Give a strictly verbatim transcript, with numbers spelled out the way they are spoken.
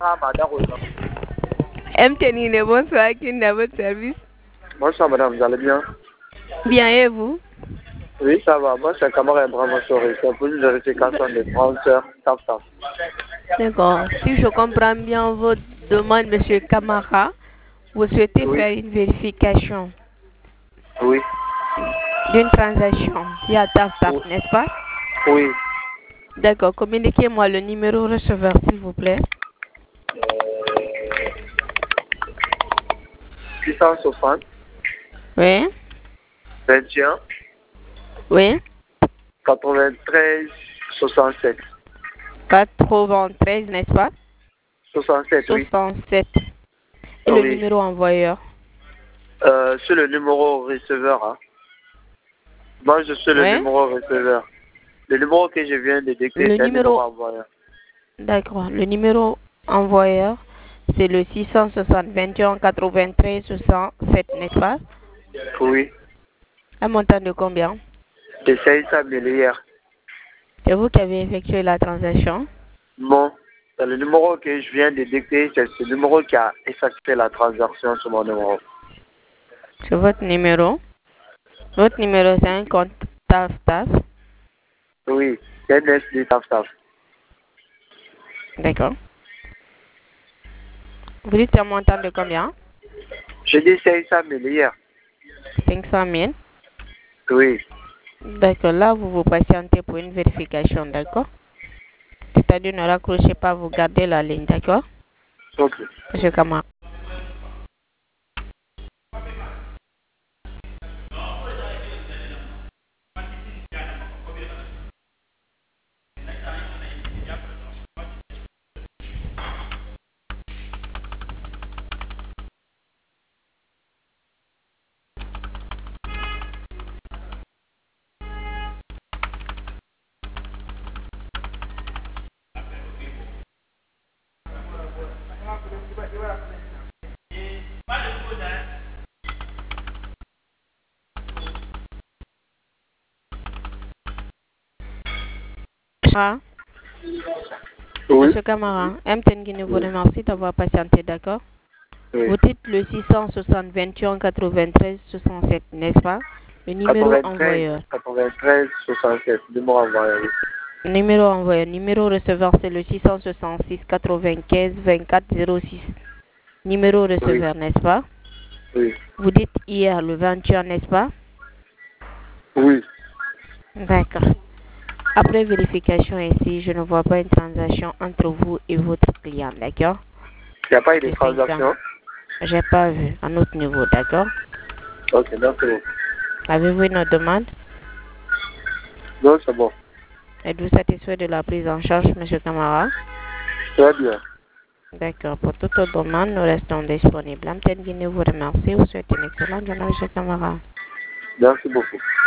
M T N, bonsoir, qui est à votre service? Bonsoir madame, vous allez bien? Bien, et vous? Oui, ça va. Moi, c'est Camara Ibrahim Sori. C'est pour une vérification des transferts T A F T A F. D'accord. Si je comprends bien votre demande, monsieur Camara, vous souhaitez Oui. faire une vérification Oui. d'une transaction via T A F T A F, Oui. n'est-ce pas? Oui. D'accord. Communiquez-moi le numéro receveur, s'il vous plaît. six cent soixante. Oui. vingt et un. Oui. quatre-vingt-treize soixante-sept. quatre-vingt-treize, n'est-ce pas? soixante-sept, oui. soixante-sept. Et le Oui. numéro envoyeur? Euh, c'est le numéro receveur. Hein. Moi, je suis le Oui. numéro receveur. Le numéro que je viens de décrire, Le c'est un numéro numéro... envoyeur. D'accord. Le numéro envoyeur, c'est le six cent soixante, vingt et un, quatre-vingt-treize, soixante-sept, n'est-ce pas? Oui. Un montant de combien? De cinq cents mille hier. C'est vous qui avez effectué la transaction? Non. C'est le numéro que je viens de décrire, c'est ce numéro qui a effectué la transaction sur mon numéro. C'est votre numéro? Votre numéro, c'est un compte T A F T A F? Oui. C'est un S D T A F T A F. D'accord. Vous dites un montant de combien? Je dis cinq cents mille hier. cinq cent mille? Oui. D'accord. Là, vous vous patientez pour une vérification, d'accord? C'est-à-dire ne raccrochez pas, vous gardez la ligne, d'accord? Ok. Monsieur Kamara. Ah. Oui. Monsieur Camara, M T N Guinée vous remercie d'avoir patienté, d'accord? Oui. Vous dites le six cent soixante, vingt et un, quatre-vingt-treize, soixante-sept, n'est-ce pas? Le numéro envoyeur. quatre-vingt-treize soixante-sept, numéro envoyeur. Oui. Numéro envoyeur. Numéro receveur, c'est le six cent soixante-six, quatre-vingt-quinze, vingt-quatre, zéro six. Numéro receveur, Oui. n'est-ce pas? Oui. Vous dites hier le vingt et un, n'est-ce pas? Oui. D'accord. Après vérification ici, je ne vois pas une transaction entre vous et votre client, d'accord? Il n'y a pas eu de C'est transaction? J'ai pas vu, à notre niveau, d'accord? Ok, merci. Avez-vous une autre demande? Non, c'est bon. Êtes-vous satisfait de la prise en charge, monsieur Camara? Très bien. D'accord. Pour toute autre demande, nous restons disponibles. M T N Guinée vous remercie. Vous souhaitez une excellente journée, monsieur Camara. Merci beaucoup.